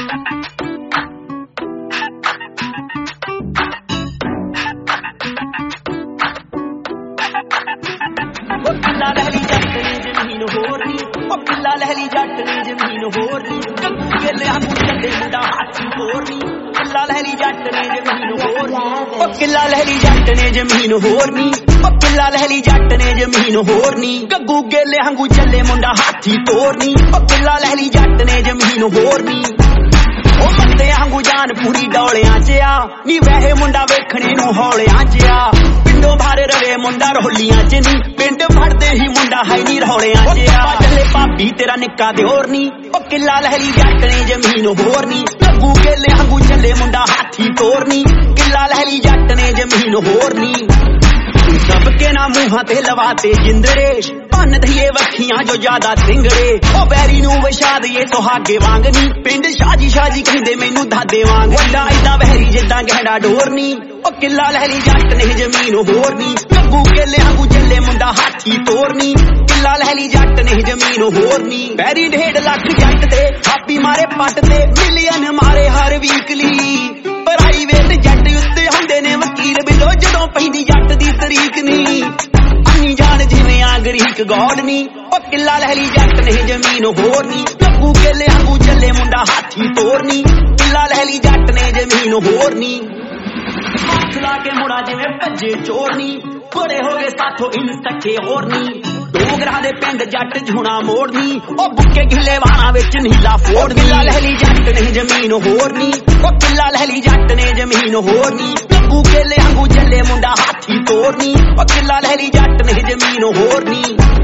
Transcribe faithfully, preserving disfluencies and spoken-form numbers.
किला लहली जट ने जमीन होर नी ओ किला लहली जट ने जमीन होर नी केले हम चले मुंडा हाथी होर नी किला लहली जट ने जमीन होर नी ओ किला लहली जट ने जमीन होर नी ओ किला लहली जट ने जमीन होर नी गग्गू गेले हंगू चले मुंडा हाथी तोर नी ओ किला लहली जट ने जमीन होर नी ओ बंदे हंगू जान पूरी डौलियां च आ नी वैसे मुंडा वेखणे नूं हौलियां च आ पिंडों बाहर रवे मुंडा रोलियां च नी पिंड फड़दे ही मुंडा है नी रौलियां च आ चले भाभी तेरा निक्का दिओर नी ओ किला लहली जट ने जमीन होर नी गग्गू गेले हंगू चले मुंडा हाथी तोर नी किला लहली जट ने जमीन होर नी सबके ना मुंहां ते लवाते जिंदरे भन दईए वखियां जो ज्यादा सिंगड़े ओ बैरी नूं विछा दईए सुहागे वांग नी पिंड शाजी शाजी कहंदे मैनू दादे वांग वड्डा इदा बहरी जिद्दां गहड़ा डोर नी ओ किला लहली जट ने जमीन होर नी गग्गू केले वांगू चले मुंडा हाथी तोर नी किला लहली जट ने जमीन होर नी बैरी डेढ़ लाख जट ते हापी मारे पट ते मिलियन मारे हर वीकली प्राइवेट जट उत्ते हुंदे ने वकील बिलो जदों पैंदी जट दी तरीक नी अन्नी जान जिवें आगरीक गॉड नी ओ किला लहली जट ने जमीन होर नी गग्गू केले वांगू चले मुंडा हाथी तोर नी किला लहली जट ने जमीन होर नी ला के मुड़ा जिवें भज्जे चोर नी बड़े हो गए साथों इन सखे होर नी डोगरा दे पिंड जट झुणा मोड़नी ओ बुक्के गिले वाणा विच नीला फोड़ किला लहली जट ने जमीन होर नी ओ किला लहली जट ने जमीन होर नी गग्गू केले वांगू चले मुंडा हाथी तोर नी ओ किला लहली जट ने जमीन होर नी